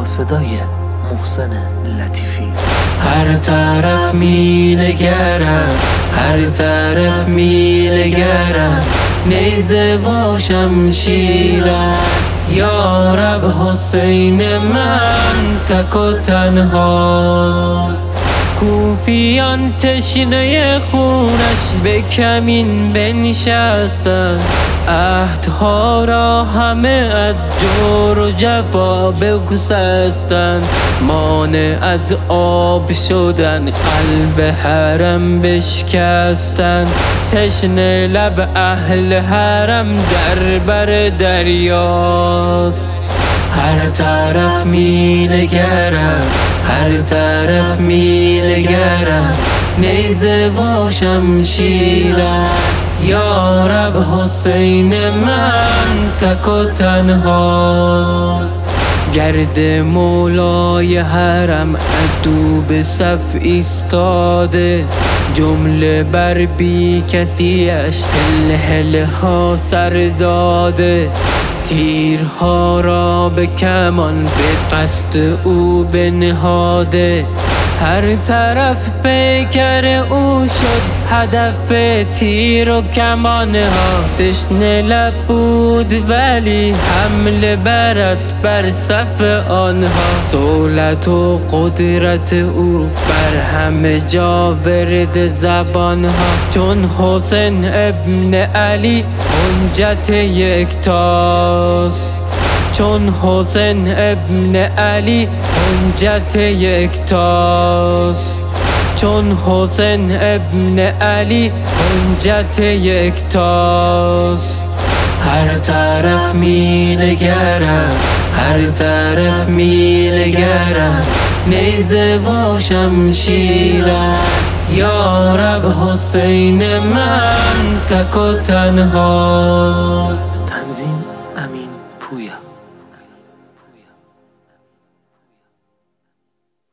با صدای محسن لطیفی. هر طرف می نگرم، هر طرف می نگرم، نیزه و شمشیرم. یا رب حسین من تک و تنهاست، کوفیان تشنه خونش به کمین بنشستن. عهدها را همه از جور و جفا بگسستن. مانع از آب شدن، قلب حرم بشکستن. تشنه لب اهل حرم در بر دریاست. هر طرف می نگرم، هر طرف می نگرم، نیزه و شمشیرم. یا رب حسین من تک و تنهاست. گرد مولای حرم عدو به صف ایستاده، جمله بر بی کسیش هل هل ها سر داده. تیرها را به کمان به قصد او بنهاده. هر طرف پیکر او شد هدف تیر و کمان ها. تشنه لب بود ولی حمله برد بر صف آنها. سولت و قدرت او بر همه جا ورد زبان ها. چون حسین ابن علی حجت یکتاست، چون حسین ابن علی حجت یکتاست، چون حسین ابن علی حجت یکتاست. هر طرف می نگرم، هر طرف می نگرم، نیزه و شمشیرم. یا رب حسین من تک و تنهاست.